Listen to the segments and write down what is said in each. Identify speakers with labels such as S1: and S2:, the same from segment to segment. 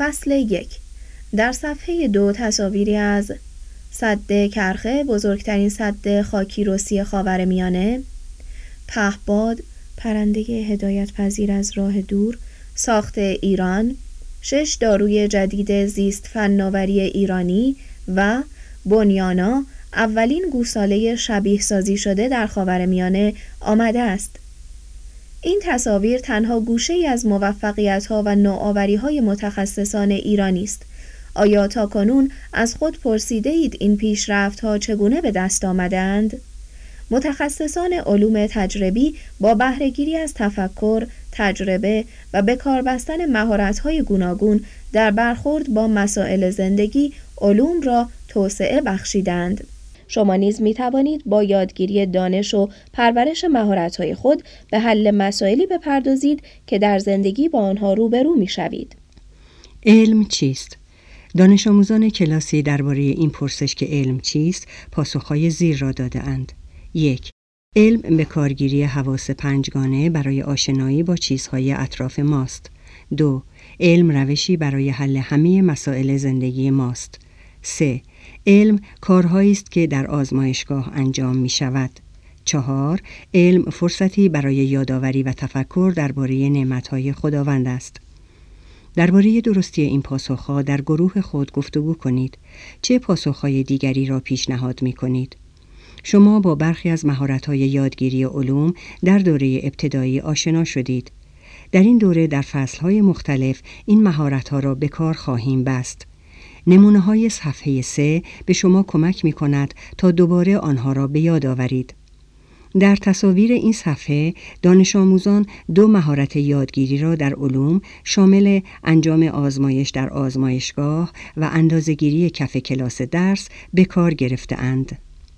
S1: فصل 1. در صفحه 2 تصاویری از سد کرخه، بزرگترین سد خاکی رسی خاورمیانه، پهباد، پرنده هدایت پذیر از راه دور، ساخت ایران، 6 داروی جدید زیست فناوری ایرانی و بنیانا، اولین گوساله شبیه سازی شده در خاورمیانه آمده است. این تصاویر تنها گوشه‌ای از موفقیت‌ها و نوآوری‌های متخصصان ایرانی است. آیا تاکنون از خود پرسیده اید این پیشرفت‌ها چگونه به دست آمده‌اند؟ متخصصان علوم تجربی با بهره‌گیری از تفکر، تجربه و به کار بستن مهارت‌های گوناگون در برخورد با مسائل زندگی، علوم را توسعه بخشیدند. شما نیز می توانید با یادگیری دانش و پرورش مهارت‌های خود به حل مسائلی بپردازید که در زندگی با آنها روبرو می شوید.
S2: علم چیست؟ دانش آموزان کلاسی درباره این پرسش که علم چیست، پاسخهای زیر را داده اند. 1. علم به کارگیری حواس پنجگانه برای آشنایی با چیزهای اطراف ماست. 2. علم روشی برای حل همه مسائل زندگی ماست. 3. علم کارهایی است که در آزمایشگاه انجام می شود. 4. علم فرصتی برای یادآوری و تفکر درباره نعمتهای خداوند است. درباره درستی این پاسخها در گروه خود گفتگو کنید. چه پاسخهای دیگری را پیشنهاد می کنید؟ شما با برخی از مهارت‌های یادگیری علوم در دوره ابتدایی آشنا شدید. در این دوره در فصل‌های مختلف این مهارت‌ها را به کار خواهیم بست. نمونه‌های صفحه 3 به شما کمک می‌کند تا دوباره آنها را به یاد آورید. در تصاویر این صفحه دانش آموزان 2 مهارت یادگیری را در علوم شامل انجام آزمایش در آزمایشگاه و اندازه‌گیری کف کلاس درس به کار گرفته‌اند.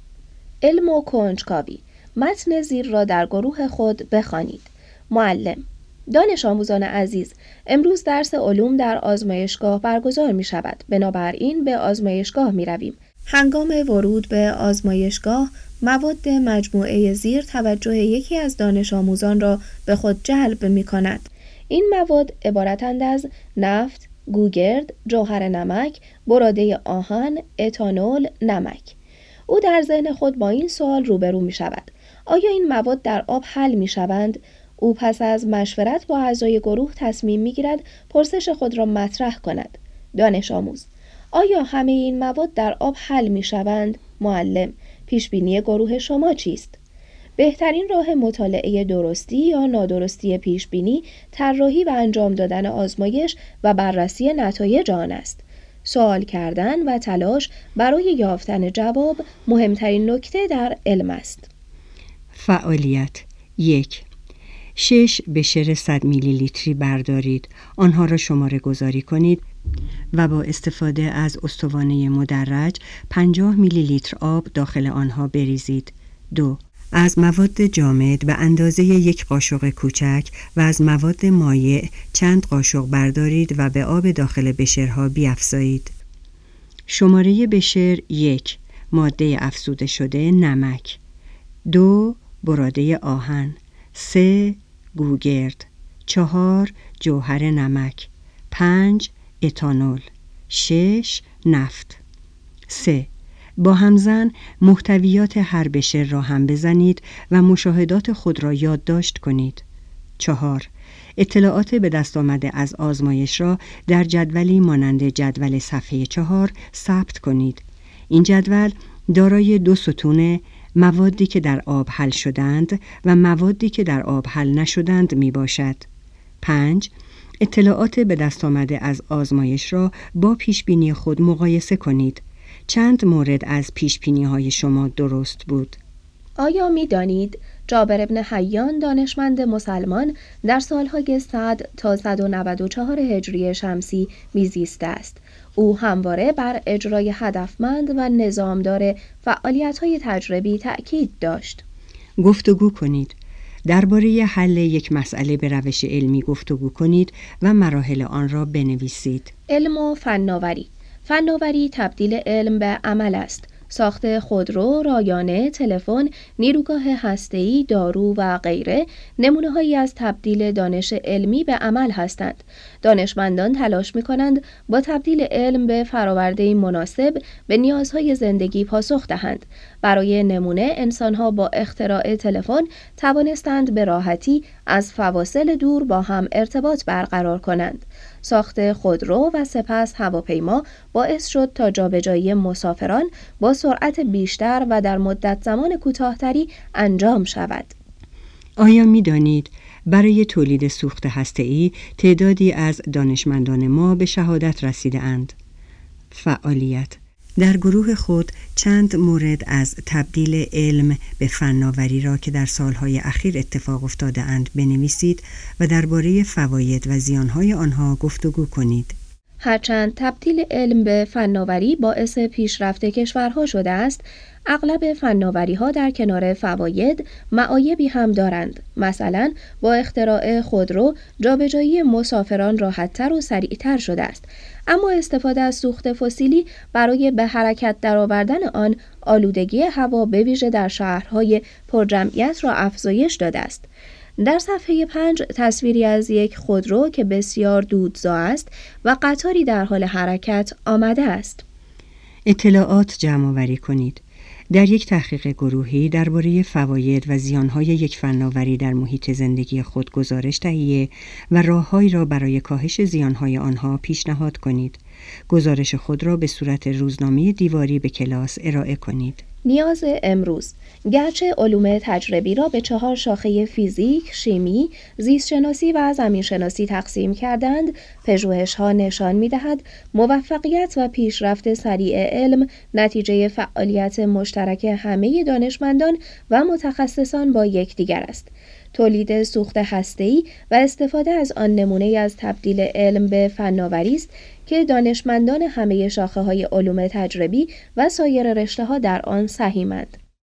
S1: علم و کنجکاوی. متن زیر را در گروه خود بخوانید. معلم: دانش آموزان عزیز، امروز درس علوم در آزمایشگاه برگزار می شود. بنابراین به آزمایشگاه می رویم. هنگام ورود به آزمایشگاه، مواد مجموعه زیر توجه یکی از دانش آموزان را به خود جلب می کند. این مواد عبارتند از نفت، گوگرد، جوهر نمک، براده آهن، اتانول، نمک. او در ذهن خود با این سوال روبرو می شود: آیا این مواد در آب حل می شوند؟ او پس از مشورت با اعضای گروه تصمیم می گیرد پرسش خود را مطرح کند. دانش آموز: آیا همه این مواد در آب حل می شوند؟ معلم: پیشبینی گروه شما چیست؟ بهترین راه مطالعه درستی یا نادرستی پیشبینی، طراحی و انجام دادن آزمایش و بررسی نتایج آن است. سوال کردن و تلاش برای یافتن جواب مهمترین نکته در علم است.
S2: فعالیت 1. 6 بشر 100 میلی لیتری بردارید. آنها را شماره گذاری کنید و با استفاده از استوانه مدرج 50 میلی لیتر آب داخل آنها بریزید. 2. از مواد جامد به اندازه 1 قاشق کوچک و از مواد مایع چند قاشق بردارید و به آب داخل بشرها بیفزایید. شماره بشر: 1. ماده افزوده شده نمک. 2. براده آهن. 3. گوگرد. 4. جوهر نمک. 5. اتانول. 6. نفت. 3. با همزن محتویات هر بشر را هم بزنید و مشاهدات خود را یادداشت کنید. 4. اطلاعات به دست آمده از آزمایش را در جدولی مانند جدول صفحه 4 ثبت کنید. این جدول دارای 2 ستون موادی که در آب حل شدند و موادی که در آب حل نشدند می باشد. 5. اطلاعات به دست آمده از آزمایش را با پیشبینی خود مقایسه کنید. چند مورد از پیشبینی‌های شما درست بود؟
S1: آیا می دانید جابر بن حیان دانشمند مسلمان در سالهای 100 تا 194 هجری شمسی میزیسته است؟ او همواره بر اجرای هدفمند و نظامدار فعالیت‌های تجربی تأکید داشت.
S2: گفتگو کنید. درباره حل یک مسئله به روش علمی گفتگو کنید و مراحل آن را بنویسید.
S1: علم و فناوری. فناوری تبدیل علم به عمل است. ساخت خودرو، رایانه، تلفن، نیروگاه هسته‌ای، دارو و غیره نمونه‌هایی از تبدیل دانش علمی به عمل هستند. دانشمندان تلاش می‌کنند با تبدیل علم به فرآورده‌ای مناسب به نیازهای زندگی پاسخ دهند. برای نمونه انسان‌ها با اختراع تلفن توانستند به راحتی از فواصل دور با هم ارتباط برقرار کنند. ساخت خودرو و سپس هواپیما باعث شد تا جابجایی مسافران با سرعت بیشتر و در مدت زمان کوتاه‌تری انجام شود.
S2: آیا می‌دانید برای تولید سوخت هسته‌ای تعدادی از دانشمندان ما به شهادت رسیده‌اند؟ فعالیت: در گروه خود چند مورد از تبدیل علم به فناوری را که در سالهای اخیر اتفاق افتاده اند بنویسید و درباره فواید و زیانهای آنها گفتگو کنید.
S1: هرچند تبدیل علم به فناوری باعث پیشرفت کشورها شده است، اغلب فناوری‌ها در کنار فواید معایبی هم دارند. مثلا با اختراع خودرو جابجایی مسافران راحت‌تر و سریعتر شده است، اما استفاده از سوخت فسیلی برای به حرکت درآوردن آن آلودگی هوا به ویژه در شهرهای پرجمعیت را افزایش داده است. در صفحه 5 تصویری از یک خودرو که بسیار دودزا است و قطاری در حال حرکت آمده است.
S2: اطلاعات جمع‌آوری کنید. در یک تحقیق گروهی درباره فواید و زیانهای یک فناوری در محیط زندگی خود گزارش تهیه و راههایی را برای کاهش زیانهای آنها پیشنهاد کنید. گزارش خود را به صورت روزنامه دیواری به کلاس ارائه کنید.
S1: نیاز امروز: گرچه علوم تجربی را به 4 شاخه فیزیک، شیمی، زیستشناسی و زمینشناسی تقسیم کردند، پژوهش‌ها نشان می‌دهد موفقیت و پیشرفت سریع علم نتیجه فعالیت مشترک همه دانشمندان و متخصصان با یکدیگر است. تولید سوخت هسته‌ای و استفاده از آن نمونه از تبدیل علم به فناوری است که دانشمندان همه شاخه‌های علوم تجربی و سایر رشته‌ها در آن سهیمند.